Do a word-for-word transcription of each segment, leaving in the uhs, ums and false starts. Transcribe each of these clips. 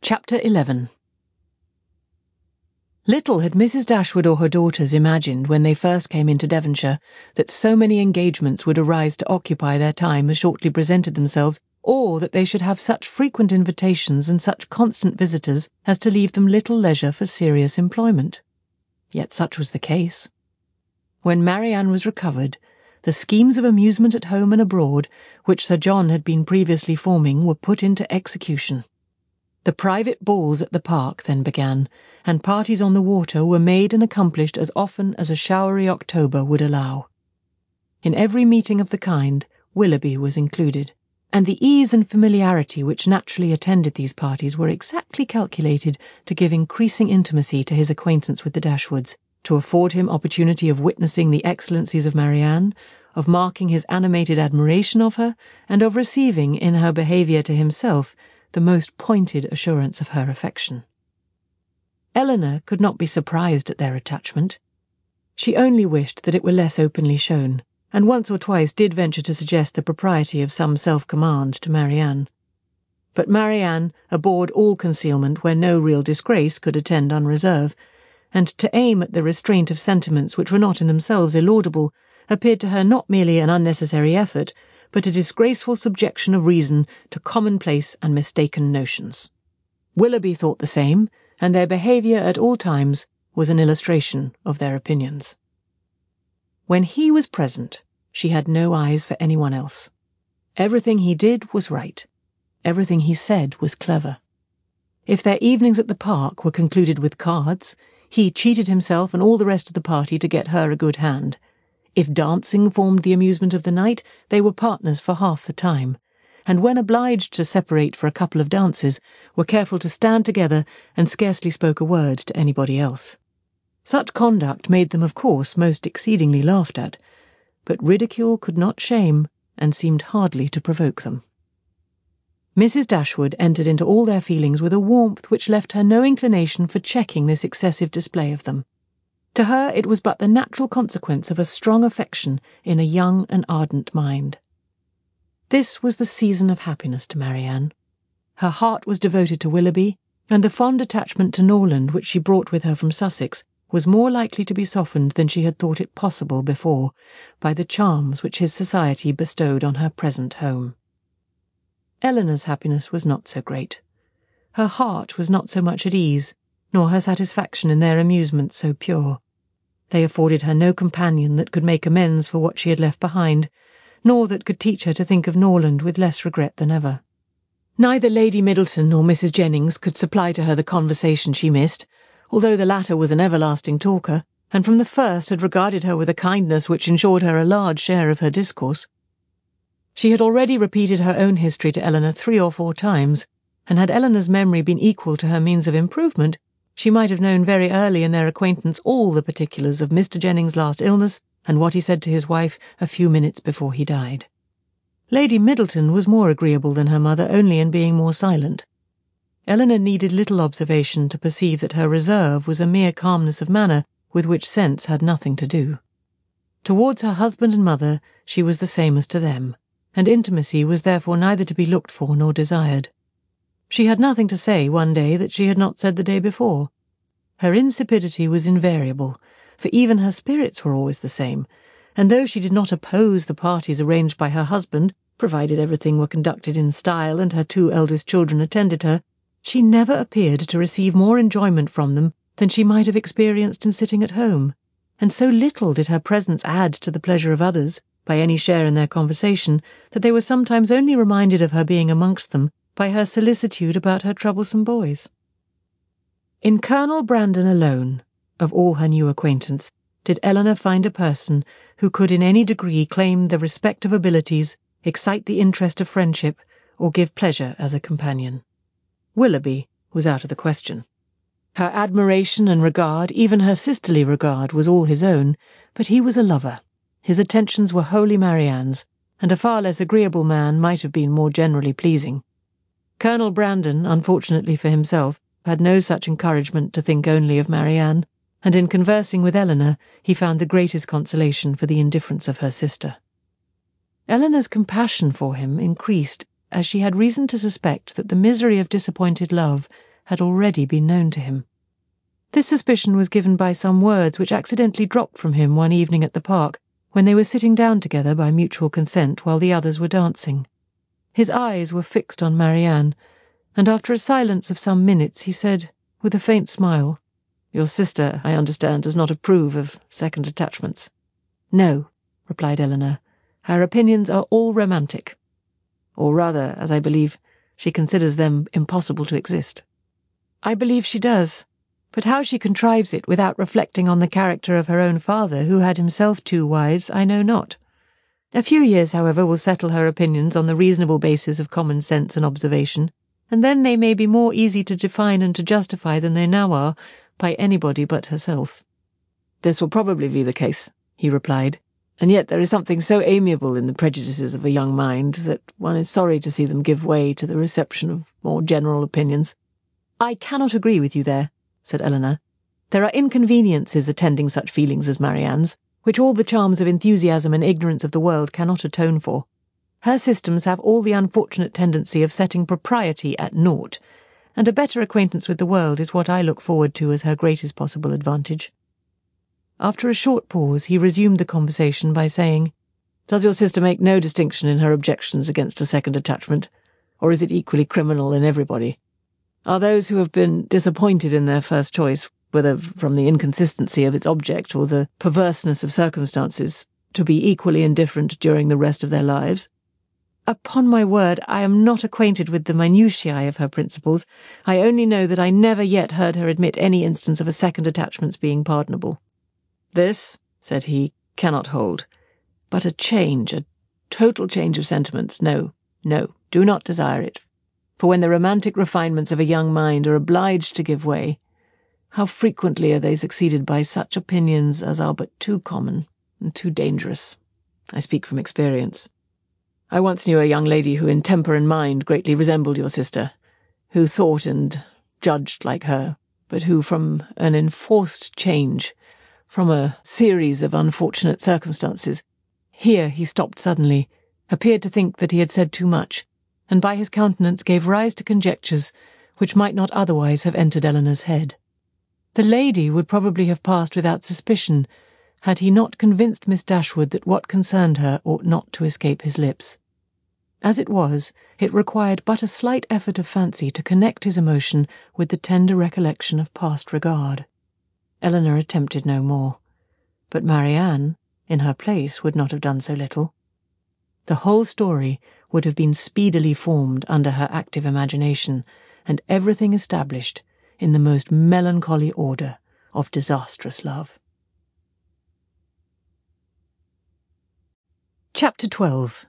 Chapter eleven. Little had Missus Dashwood or her daughters imagined when they first came into Devonshire that so many engagements would arise to occupy their time as shortly presented themselves, or that they should have such frequent invitations and such constant visitors as to leave them little leisure for serious employment. Yet such was the case. When Marianne was recovered, the schemes of amusement at home and abroad, which Sir John had been previously forming, were put into execution. The private balls at the park then began, and parties on the water were made and accomplished as often as a showery October would allow. In every meeting of the kind, Willoughby was included, and the ease and familiarity which naturally attended these parties were exactly calculated to give increasing intimacy to his acquaintance with the Dashwoods, to afford him opportunity of witnessing the excellencies of Marianne, of marking his animated admiration of her, and of receiving, in her behaviour to himself, the most pointed assurance of her affection. Elinor could not be surprised at their attachment. She only wished that it were less openly shown, and once or twice did venture to suggest the propriety of some self-command to Marianne. But Marianne abhorred all concealment where no real disgrace could attend unreserve, and to aim at the restraint of sentiments which were not in themselves illaudable appeared to her not merely an unnecessary effort, but a disgraceful subjection of reason to commonplace and mistaken notions. Willoughby thought the same, and their behaviour at all times was an illustration of their opinions. When he was present, she had no eyes for anyone else. Everything he did was right. Everything he said was clever. If their evenings at the park were concluded with cards, he cheated himself and all the rest of the party to get her a good hand. If dancing formed the amusement of the night, they were partners for half the time, and when obliged to separate for a couple of dances, were careful to stand together and scarcely spoke a word to anybody else. Such conduct made them, of course, most exceedingly laughed at, but ridicule could not shame, and seemed hardly to provoke them. Missus Dashwood entered into all their feelings with a warmth which left her no inclination for checking this excessive display of them. To her it was but the natural consequence of a strong affection in a young and ardent mind. This was the season of happiness to Marianne. Her heart was devoted to Willoughby, and the fond attachment to Norland which she brought with her from Sussex was more likely to be softened than she had thought it possible before by the charms which his society bestowed on her present home. Elinor's happiness was not so great. Her heart was not so much at ease, nor her satisfaction in their amusement so pure. They afforded her no companion that could make amends for what she had left behind, nor that could teach her to think of Norland with less regret than ever. Neither Lady Middleton nor Missus Jennings could supply to her the conversation she missed, although the latter was an everlasting talker, and from the first had regarded her with a kindness which ensured her a large share of her discourse. She had already repeated her own history to Elinor three or four times, and had Elinor's memory been equal to her means of improvement, she might have known very early in their acquaintance all the particulars of Mister Jennings' last illness and what he said to his wife a few minutes before he died. Lady Middleton was more agreeable than her mother only in being more silent. Elinor needed little observation to perceive that her reserve was a mere calmness of manner with which sense had nothing to do. Towards her husband and mother she was the same as to them, and intimacy was therefore neither to be looked for nor desired. She had nothing to say one day that she had not said the day before. Her insipidity was invariable, for even her spirits were always the same, and though she did not oppose the parties arranged by her husband, provided everything were conducted in style and her two eldest children attended her, she never appeared to receive more enjoyment from them than she might have experienced in sitting at home, and so little did her presence add to the pleasure of others, by any share in their conversation, that they were sometimes only reminded of her being amongst them by her solicitude about her troublesome boys. In Colonel Brandon alone, of all her new acquaintance, did Elinor find a person who could in any degree claim the respect of abilities, excite the interest of friendship, or give pleasure as a companion. Willoughby was out of the question. Her admiration and regard, even her sisterly regard, was all his own, but he was a lover. His attentions were wholly Marianne's, and a far less agreeable man might have been more generally pleasing. Colonel Brandon, unfortunately for himself, had no such encouragement to think only of Marianne, and in conversing with Elinor he found the greatest consolation for the indifference of her sister. Elinor's compassion for him increased as she had reason to suspect that the misery of disappointed love had already been known to him. This suspicion was given by some words which accidentally dropped from him one evening at the park, when they were sitting down together by mutual consent while the others were dancing. His eyes were fixed on Marianne, and after a silence of some minutes he said, with a faint smile, "Your sister, I understand, does not approve of second attachments." "No," replied Eleanor. "Her opinions are all romantic. Or rather, as I believe, she considers them impossible to exist." "I believe she does. But how she contrives it without reflecting on the character of her own father, who had himself two wives, I know not. A few years, however, will settle her opinions on the reasonable basis of common sense and observation, and then they may be more easy to define and to justify than they now are by anybody but herself." "This will probably be the case," he replied, "and yet there is something so amiable in the prejudices of a young mind that one is sorry to see them give way to the reception of more general opinions." "I cannot agree with you there," said Eleanor. "There are inconveniences attending such feelings as Marianne's, which all the charms of enthusiasm and ignorance of the world cannot atone for. Her systems have all the unfortunate tendency of setting propriety at naught, and a better acquaintance with the world is what I look forward to as her greatest possible advantage." After a short pause he resumed the conversation by saying, "Does your sister make no distinction in her objections against a second attachment, or is it equally criminal in everybody? Are those who have been disappointed in their first choice, whether from the inconsistency of its object or the perverseness of circumstances, to be equally indifferent during the rest of their lives?" "Upon my word, I am not acquainted with the minutiae of her principles. I only know that I never yet heard her admit any instance of a second attachment's being pardonable." "This," said he, "cannot hold. But a change, a total change of sentiments, no, no, do not desire it. For when the romantic refinements of a young mind are obliged to give way, how frequently are they succeeded by such opinions as are but too common and too dangerous. I speak from experience. I once knew a young lady who in temper and mind greatly resembled your sister, who thought and judged like her, but who from an enforced change, from a series of unfortunate circumstances—" Here he stopped suddenly, appeared to think that he had said too much, and by his countenance gave rise to conjectures which might not otherwise have entered Eleanor's head. The lady would probably have passed without suspicion, had he not convinced Miss Dashwood that what concerned her ought not to escape his lips. As it was, it required but a slight effort of fancy to connect his emotion with the tender recollection of past regard. Eleanor attempted no more, but Marianne, in her place, would not have done so little. The whole story would have been speedily formed under her active imagination, and everything established in the most melancholy order of disastrous love. Chapter twelve.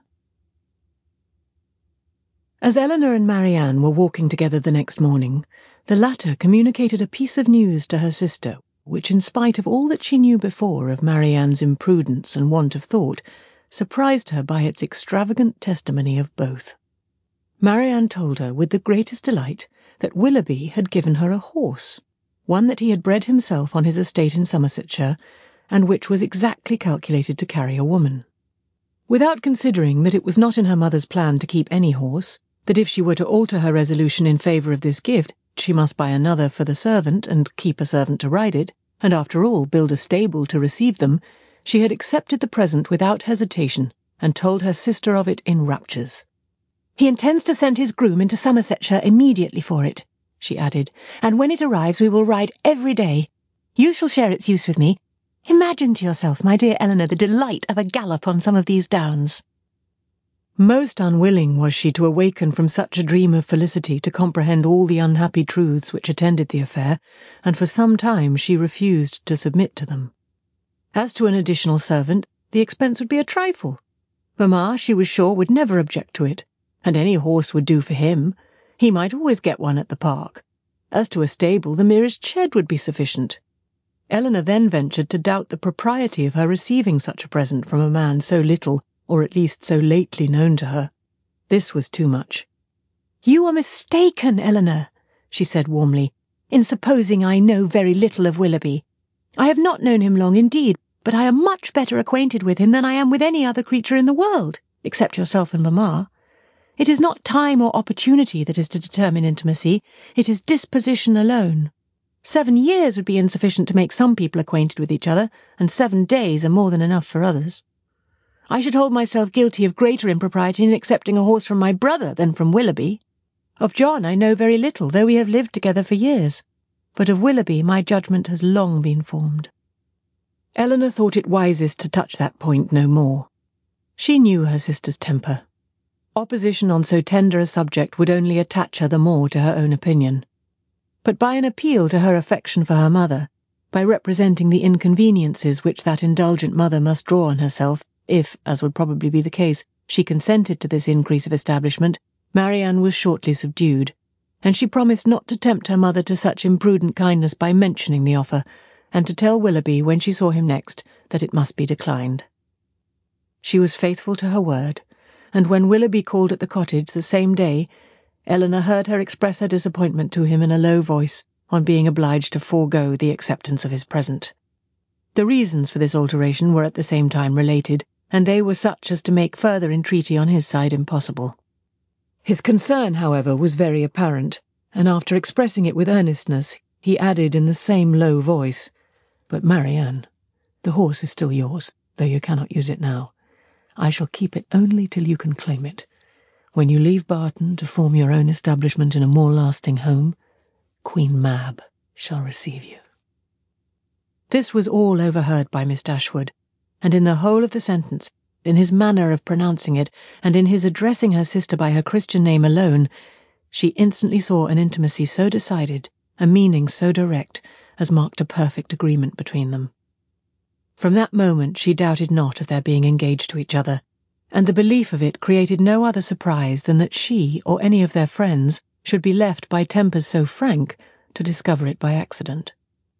As Eleanor and Marianne were walking together the next morning, the latter communicated a piece of news to her sister, which, in spite of all that she knew before of Marianne's imprudence and want of thought, surprised her by its extravagant testimony of both. Marianne told her with the greatest delight that Willoughby had given her a horse, one that he had bred himself on his estate in Somersetshire, and which was exactly calculated to carry a woman. Without considering that it was not in her mother's plan to keep any horse, that if she were to alter her resolution in favour of this gift, she must buy another for the servant and keep a servant to ride it, and after all build a stable to receive them, she had accepted the present without hesitation, and told her sister of it in raptures. "He intends to send his groom into Somersetshire immediately for it," she added, "and when it arrives we will ride every day. You shall share its use with me. Imagine to yourself, my dear Eleanor, the delight of a gallop on some of these downs." Most unwilling was she to awaken from such a dream of felicity to comprehend all the unhappy truths which attended the affair, and for some time she refused to submit to them. As to an additional servant, the expense would be a trifle. Mamma, she was sure, would never object to it, and any horse would do for him. He might always get one at the park. As to a stable, the merest shed would be sufficient. Eleanor then ventured to doubt the propriety of her receiving such a present from a man so little, or at least so lately, known to her. This was too much. "You are mistaken, Eleanor," she said warmly, "in supposing I know very little of Willoughby. I have not known him long indeed, but I am much better acquainted with him than I am with any other creature in the world, except yourself and mamma. It is not time or opportunity that is to determine intimacy, it is disposition alone. Seven years would be insufficient to make some people acquainted with each other, and seven days are more than enough for others. I should hold myself guilty of greater impropriety in accepting a horse from my brother than from Willoughby. Of John I know very little, though we have lived together for years, but of Willoughby my judgment has long been formed. Eleanor thought it wisest to touch that point no more. She knew her sister's temper. Opposition on so tender a subject would only attach her the more to her own opinion. But by an appeal to her affection for her mother, by representing the inconveniences which that indulgent mother must draw on herself, if, as would probably be the case, she consented to this increase of establishment, Marianne was shortly subdued, and she promised not to tempt her mother to such imprudent kindness by mentioning the offer, and to tell Willoughby when she saw him next that it must be declined. She was faithful to her word, and when Willoughby called at the cottage the same day, Eleanor heard her express her disappointment to him in a low voice on being obliged to forego the acceptance of his present. The reasons for this alteration were at the same time related, and they were such as to make further entreaty on his side impossible. His concern, however, was very apparent, and after expressing it with earnestness, he added in the same low voice, "But, Marianne, the horse is still yours, though you cannot use it now. I shall keep it only till you can claim it. When you leave Barton to form your own establishment in a more lasting home, Queen Mab shall receive you." This was all overheard by Miss Dashwood, and in the whole of the sentence, in his manner of pronouncing it, and in his addressing her sister by her Christian name alone, she instantly saw an intimacy so decided, a meaning so direct, as marked a perfect agreement between them. From that moment she doubted not of their being engaged to each other, and the belief of it created no other surprise than that she, or any of their friends, should be left by tempers so frank to discover it by accident.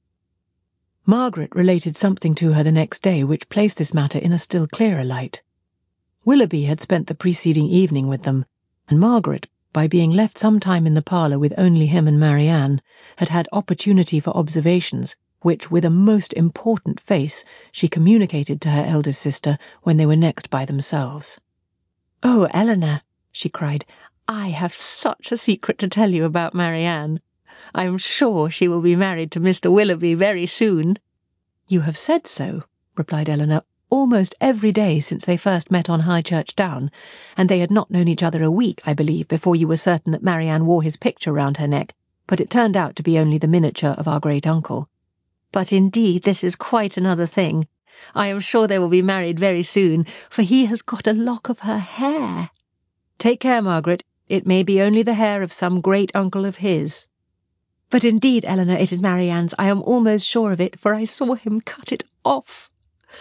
Margaret related something to her the next day which placed this matter in a still clearer light. Willoughby had spent the preceding evening with them, and Margaret, by being left some time in the parlour with only him and Marianne, had had opportunity for observations, which, with a most important face, she communicated to her eldest sister when they were next by themselves. "Oh, Eleanor," she cried, "I have such a secret to tell you about Marianne. I am sure she will be married to Mister Willoughby very soon." "You have said so," replied Eleanor, "almost every day since they first met on High Church Down, and they had not known each other a week, I believe, before you were certain that Marianne wore his picture round her neck, but it turned out to be only the miniature of our great uncle. But indeed this is quite another thing. I am sure they will be married very soon, for he has got a lock of her hair." "Take care, Margaret, it may be only the hair of some great uncle of his." "But indeed, Eleanor, it is Marianne's. I am almost sure of it, for I saw him cut it off.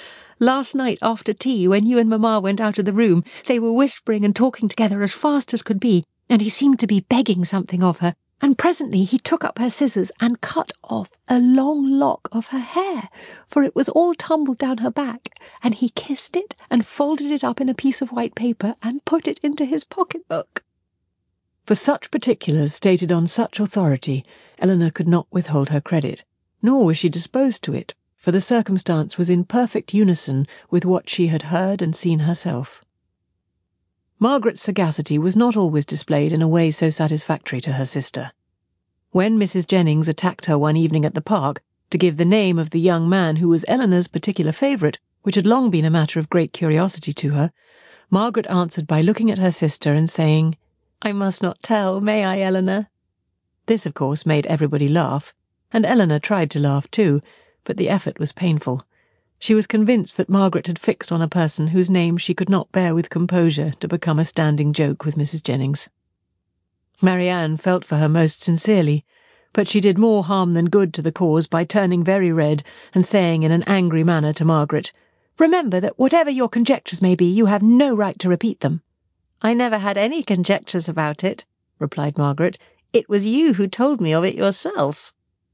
Last night after tea, when you and Mamma went out of the room, they were whispering and talking together as fast as could be, and he seemed to be begging something of her, and presently he took up her scissors and cut off a long lock of her hair, for it was all tumbled down her back, and he kissed it and folded it up in a piece of white paper and put it into his pocket-book." For such particulars, stated on such authority, Eleanor could not withhold her credit, nor was she disposed to it, for the circumstance was in perfect unison with what she had heard and seen herself. Margaret's sagacity was not always displayed in a way so satisfactory to her sister. When Missus Jennings attacked her one evening at the park to give the name of the young man who was Eleanor's particular favourite, which had long been a matter of great curiosity to her, Margaret answered by looking at her sister and saying, "I must not tell, may I, Eleanor?" This, of course, made everybody laugh, and Eleanor tried to laugh too, but the effort was painful. She was convinced that Margaret had fixed on a person whose name she could not bear with composure to become a standing joke with Missus Jennings. Marianne felt for her most sincerely, but she did more harm than good to the cause by turning very red and saying in an angry manner to Margaret, "Remember that whatever your conjectures may be, you have no right to repeat them." "I never had any conjectures about it," replied Margaret. "It was you who told me of it yourself."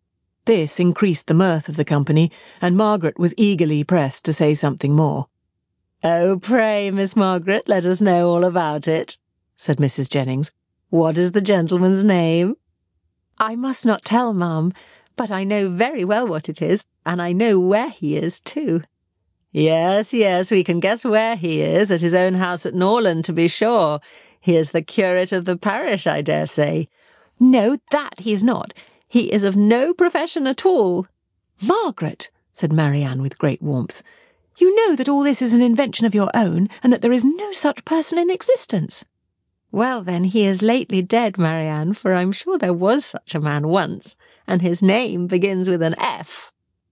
This increased the mirth of the company, and Margaret was eagerly pressed to say something more. "Oh, pray, Miss Margaret, let us know all about it," said Missus Jennings. "What is the gentleman's name?" "I must not tell, ma'am, but I know very well what it is, and I know where he is, too." "Yes, yes, we can guess where he is, at his own house at Norland, to be sure. He is the curate of the parish, I dare say. No, that he is not. He is of no profession at all. Margaret, said Marianne with great warmth, you know that all this is an invention of your own, and that there is no such person in existence. Well, then, he is lately dead, Marianne, for I'm sure there was such a man once, and his name begins with an F.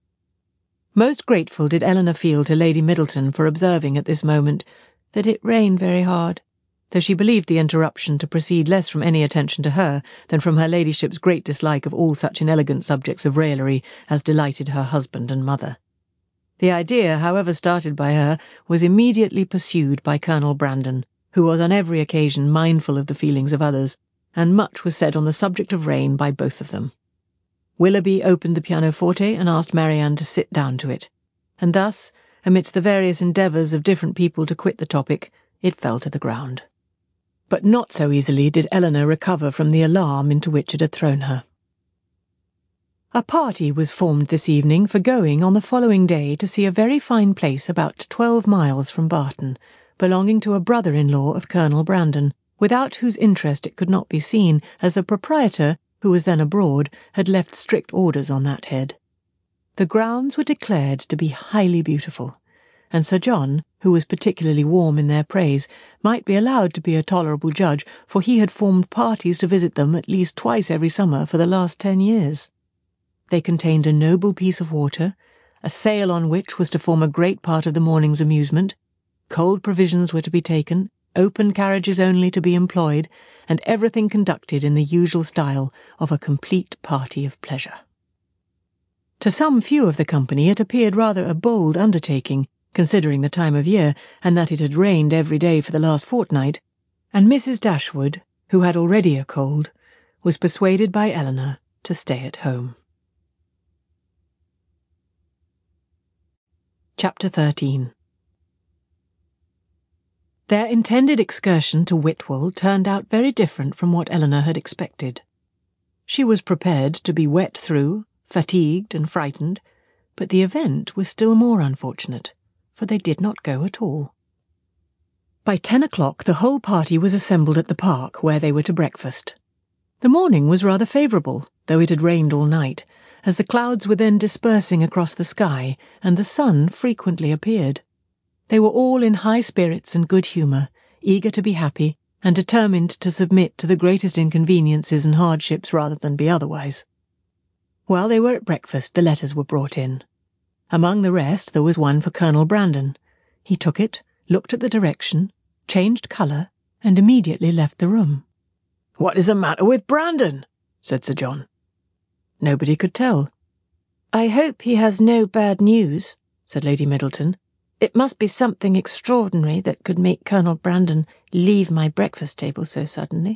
Most grateful did Eleanor feel to Lady Middleton for observing at this moment that it rained very hard, though she believed the interruption to proceed less from any attention to her than from her ladyship's great dislike of all such inelegant subjects of raillery as delighted her husband and mother. The idea, however started by her, was immediately pursued by Colonel Brandon, who was on every occasion mindful of the feelings of others, and much was said on the subject of rain by both of them. Willoughby opened the pianoforte and asked Marianne to sit down to it, and thus, amidst the various endeavours of different people to quit the topic, it fell to the ground. But not so easily did Eleanor recover from the alarm into which it had thrown her. A party was formed this evening for going on the following day to see a very fine place about twelve miles from Barton, belonging to a brother-in-law of Colonel Brandon, without whose interest it could not be seen, as the proprietor, who was then abroad, had left strict orders on that head. The grounds were declared to be highly beautiful, and Sir John, who was particularly warm in their praise, might be allowed to be a tolerable judge, for he had formed parties to visit them at least twice every summer for the last ten years. They contained a noble piece of water, a sail on which was to form a great part of the morning's amusement, cold provisions were to be taken, open carriages only to be employed, and everything conducted in the usual style of a complete party of pleasure. To some few of the company it appeared rather a bold undertaking, considering the time of year, and that it had rained every day for the last fortnight, and Missus Dashwood, who had already a cold, was persuaded by Eleanor to stay at home. Chapter thirteen. Their intended excursion to Whitwell turned out very different from what Eleanor had expected. She was prepared to be wet through, fatigued and frightened, but the event was still more unfortunate, for they did not go at all. By ten o'clock the whole party was assembled at the park, where they were to breakfast. The morning was rather favourable, though it had rained all night, as the clouds were then dispersing across the sky, and the sun frequently appeared. They were all in high spirits and good humour, eager to be happy, and determined to submit to the greatest inconveniences and hardships rather than be otherwise. While they were at breakfast, the letters were brought in. Among the rest there was one for Colonel Brandon. He took it, looked at the direction, changed colour, and immediately left the room. "What is the matter with Brandon?" said Sir John. Nobody could tell. "I hope he has no bad news," said Lady Middleton. "It must be something extraordinary that could make Colonel Brandon leave my breakfast table so suddenly."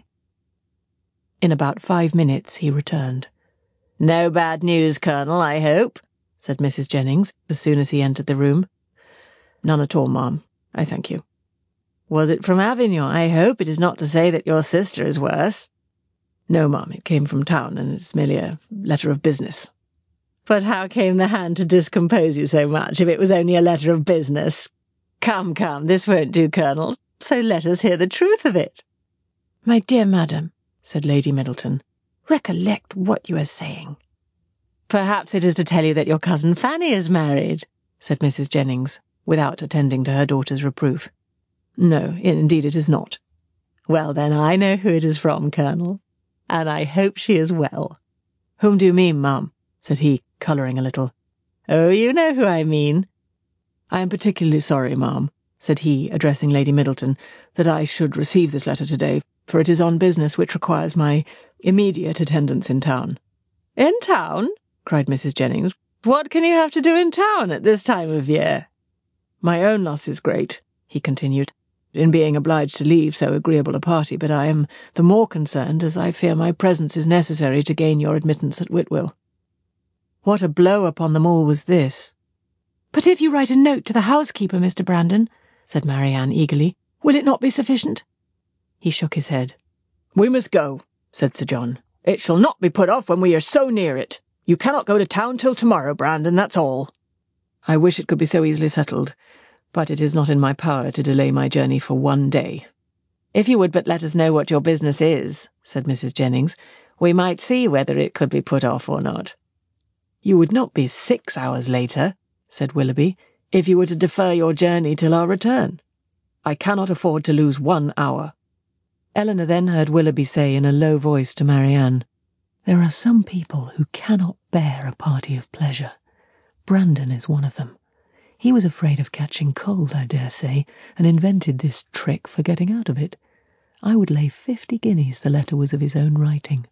In about five minutes he returned. "No bad news, Colonel, I hope," said Missus Jennings, as soon as he entered the room. "None at all, ma'am, I thank you." "Was it from Avignon? I hope it is not to say that your sister is worse." "No, ma'am, it came from town, and it's merely a letter of business." "But how came the hand to discompose you so much, if it was only a letter of business? Come, come, this won't do, Colonel, so let us hear the truth of it." "My dear madam," said Lady Middleton, "recollect what you are saying." "Perhaps it is to tell you that your cousin Fanny is married," said Missus Jennings, without attending to her daughter's reproof. "No, indeed it is not." "Well, then, I know who it is from, Colonel, and I hope she is well." "Whom do you mean, ma'am?" said he, colouring a little. "Oh, you know who I mean." "I am particularly sorry, ma'am," said he, addressing Lady Middleton, "that I should receive this letter today, for it is on business which requires my immediate attendance in town." "In town?" cried Missus Jennings. "What can you have to do in town at this time of year?" "My own loss is great," he continued, "in being obliged to leave so agreeable a party, but I am the more concerned as I fear my presence is necessary to gain your admittance at Whitwell." What a blow upon them all was this! "But if you write a note to the housekeeper, Mister Brandon," said Marianne eagerly, "will it not be sufficient?" He shook his head. "We must go," said Sir John. "It shall not be put off when we are so near it. You cannot go to town till tomorrow, Brandon, that's all." "I wish it could be so easily settled, but it is not in my power to delay my journey for one day." "If you would but let us know what your business is," said Missus Jennings, "we might see whether it could be put off or not." "You would not be six hours later," said Willoughby, "if you were to defer your journey till our return. I cannot afford to lose one hour." Eleanor then heard Willoughby say in a low voice to Marianne, "There are some people who cannot bear a party of pleasure. Brandon is one of them. He was afraid of catching cold, I dare say, and invented this trick for getting out of it. I would lay fifty guineas the letter was of his own writing."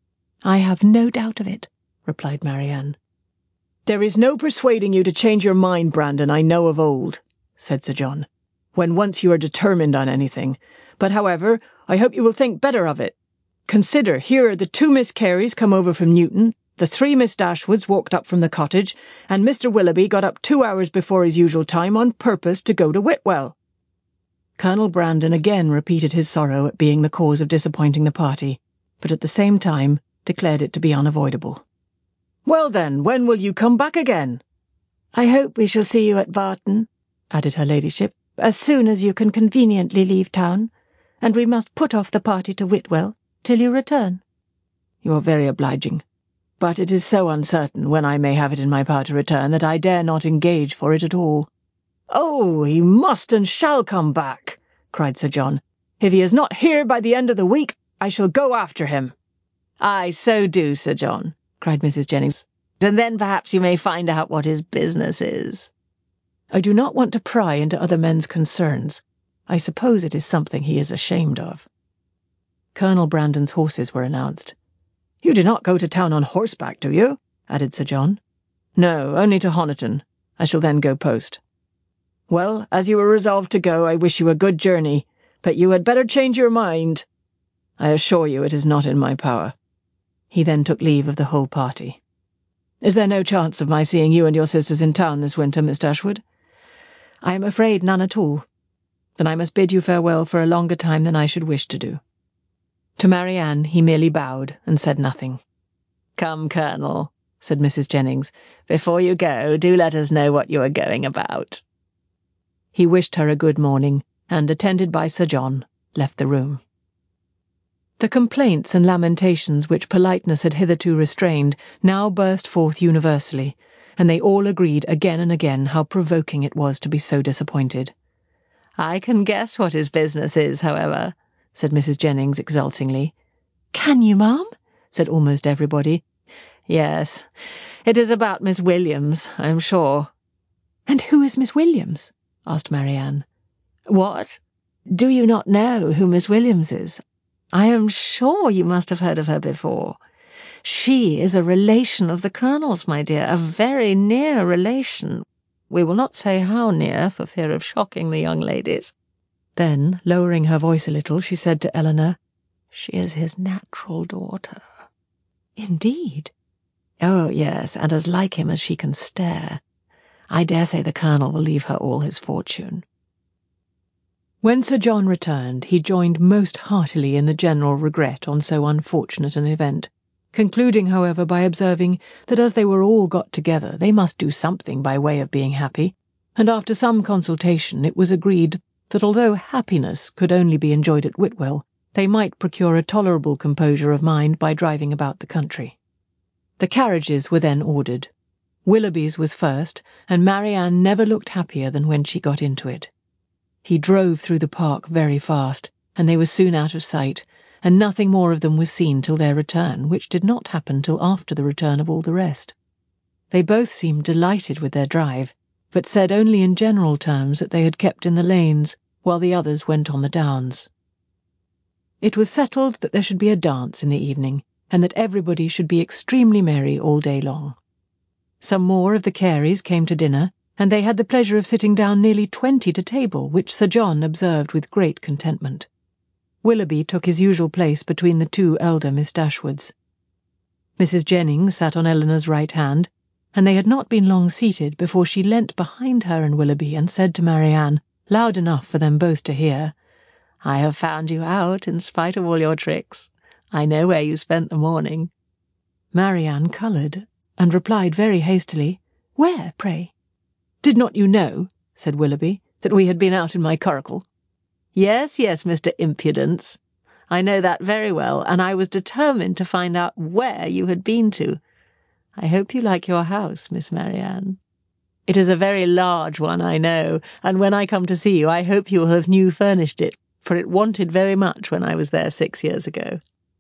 "I have no doubt of it," replied Marianne. "There is no persuading you to change your mind, Brandon, I know of old," said Sir John, "when once you are determined on anything. But, however, I hope you will think better of it. Consider, here are the two Miss Careys come over from Newton, the three Miss Dashwoods walked up from the cottage, and Mister Willoughby got up two hours before his usual time on purpose to go to Whitwell." Colonel Brandon again repeated his sorrow at being the cause of disappointing the party, but at the same time declared it to be unavoidable. "Well then, when will you come back again?" "I hope we shall see you at Barton," added her ladyship, "as soon as you can conveniently leave town, and we must put off the party to Whitwell till you return." "You are very obliging, but it is so uncertain when I may have it in my power to return that I dare not engage for it at all." "Oh, he must and shall come back," cried Sir John. "If he is not here by the end of the week, I shall go after him." "Aye, so do, Sir John," cried Missus Jennings, "and then perhaps you may find out what his business is." "I do not want to pry into other men's concerns. I suppose it is something he is ashamed of." Colonel Brandon's horses were announced. "You do not go to town on horseback, do you?" added Sir John. "No, only to Honiton. I shall then go post." "Well, as you are resolved to go, I wish you a good journey, but you had better change your mind." "I assure you it is not in my power." He then took leave of the whole party. "Is there no chance of my seeing you and your sisters in town this winter, Miss Dashwood?" "I am afraid none at all." "Then I must bid you farewell for a longer time than I should wish to do." To Marianne he merely bowed and said nothing. "Come, Colonel," said Missus Jennings, "before you go, do let us know what you are going about." He wished her a good morning, and, attended by Sir John, left the room. The complaints and lamentations which politeness had hitherto restrained now burst forth universally, and they all agreed again and again how provoking it was to be so disappointed. "I can guess what his business is, however," said Missus Jennings exultingly. "Can you, ma'am?" said almost everybody. "Yes, it is about Miss Williams, I am sure." "And who is Miss Williams?" asked Marianne. "What? Do you not know who Miss Williams is? I am sure you must have heard of her before. She is a relation of the Colonel's, my dear, a very near relation. We will not say how near, for fear of shocking the young ladies." Then, lowering her voice a little, she said to Eleanor, "She is his natural daughter." "Indeed?" "Oh, yes, and as like him as she can stare. I dare say the Colonel will leave her all his fortune." When Sir John returned, he joined most heartily in the general regret on so unfortunate an event, concluding, however, by observing that as they were all got together, they must do something by way of being happy, and after some consultation it was agreed that although happiness could only be enjoyed at Whitwell, they might procure a tolerable composure of mind by driving about the country. The carriages were then ordered. Willoughby's was first, and Marianne never looked happier than when she got into it. He drove through the park very fast, and they were soon out of sight, and nothing more of them was seen till their return, which did not happen till after the return of all the rest. They both seemed delighted with their drive, but said only in general terms that they had kept in the lanes, while the others went on the downs. It was settled that there should be a dance in the evening, and that everybody should be extremely merry all day long. Some more of the Careys came to dinner, and they had the pleasure of sitting down nearly twenty to table, which Sir John observed with great contentment. Willoughby took his usual place between the two elder Miss Dashwoods. Missus Jennings sat on Eleanor's right hand, and they had not been long seated before she leant behind her and Willoughby and said to Marianne, loud enough for them both to hear, "I have found you out in spite of all your tricks. I know where you spent the morning." Marianne coloured, and replied very hastily, "Where, pray?" "Did not you know," said Willoughby, "that we had been out in my curricle?" Yes, yes, Mister Impudence. I know that very well, and I was determined to find out where you had been to. I hope you like your house, Miss Marianne. It is a very large one, I know, and when I come to see you, I hope you will have new furnished it, for it wanted very much when I was there six years ago.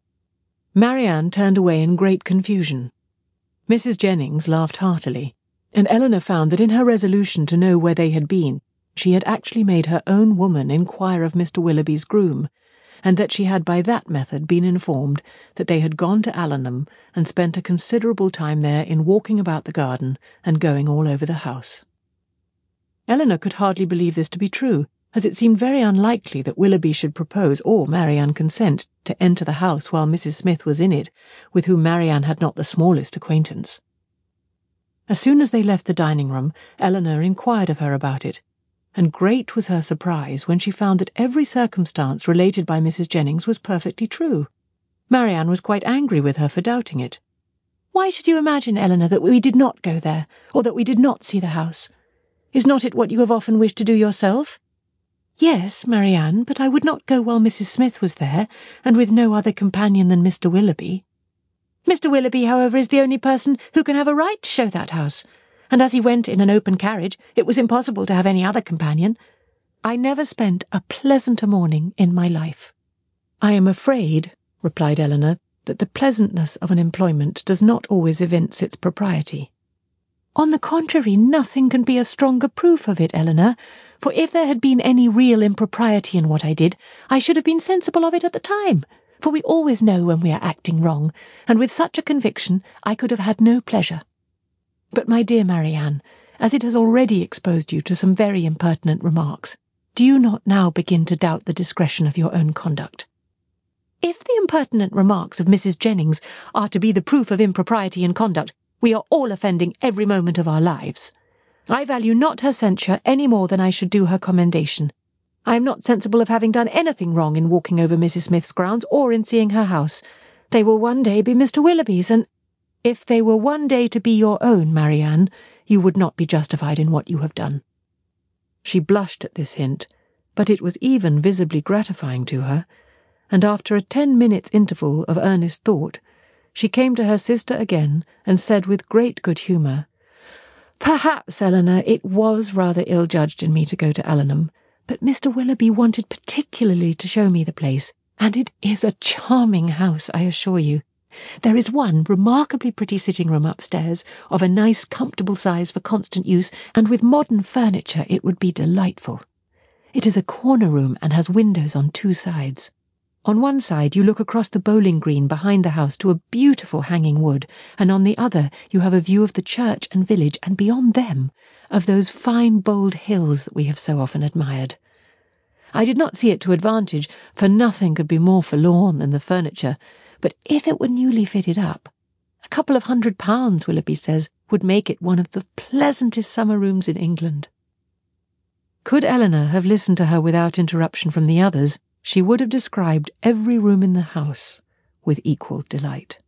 Marianne turned away in great confusion. Missus Jennings laughed heartily, and Eleanor found that in her resolution to know where they had been, she had actually made her own woman inquire of Mister Willoughby's groom, and that she had by that method been informed that they had gone to Allenham and spent a considerable time there in walking about the garden and going all over the house. Eleanor could hardly believe this to be true, as it seemed very unlikely that Willoughby should propose or Marianne consent to enter the house while Missus Smith was in it, with whom Marianne had not the smallest acquaintance. As soon as they left the dining-room, Eleanor inquired of her about it, and great was her surprise when she found that every circumstance related by Missus Jennings was perfectly true. Marianne was quite angry with her for doubting it. "Why should you imagine, Eleanor, that we did not go there, or that we did not see the house? Is not it what you have often wished to do yourself?" "Yes, Marianne, but I would not go while Missus Smith was there, and with no other companion than Mister Willoughby." "Mister Willoughby, however, is the only person who can have a right to show that house, and as he went in an open carriage, it was impossible to have any other companion. I never spent a pleasanter morning in my life." "I am afraid," replied Eleanor, "that the pleasantness of an employment does not always evince its propriety." "On the contrary, nothing can be a stronger proof of it, Eleanor, for if there had been any real impropriety in what I did, I should have been sensible of it at the time, for we always know when we are acting wrong, and with such a conviction I could have had no pleasure. But, my dear Marianne, as it has already exposed you to some very impertinent remarks, do you not now begin to doubt the discretion of your own conduct? If the impertinent remarks of Missus Jennings are to be the proof of impropriety in conduct, we are all offending every moment of our lives. I value not her censure any more than I should do her commendation. I am not sensible of having done anything wrong in walking over Missus Smith's grounds or in seeing her house. They will one day be Mister Willoughby's, and if they were one day to be your own, Marianne, you would not be justified in what you have done." She blushed at this hint, but it was even visibly gratifying to her, and after a ten minutes' interval of earnest thought, she came to her sister again and said with great good humour, "Perhaps, Eleanor, it was rather ill-judged in me to go to Allenham, but Mister Willoughby wanted particularly to show me the place, and it is a charming house, I assure you. There is one remarkably pretty sitting-room upstairs, of a nice comfortable size for constant use, and with modern furniture it would be delightful. It is a corner room and has windows on two sides. On one side you look across the bowling green behind the house to a beautiful hanging wood, and on the other you have a view of the church and village, and beyond them, of those fine bold hills that we have so often admired. I did not see it to advantage, for nothing could be more forlorn than the furniture, but if it were newly fitted up, a couple of hundred pounds, Willoughby says, would make it one of the pleasantest summer rooms in England." Could Eleanor have listened to her without interruption from the others, she would have described every room in the house with equal delight.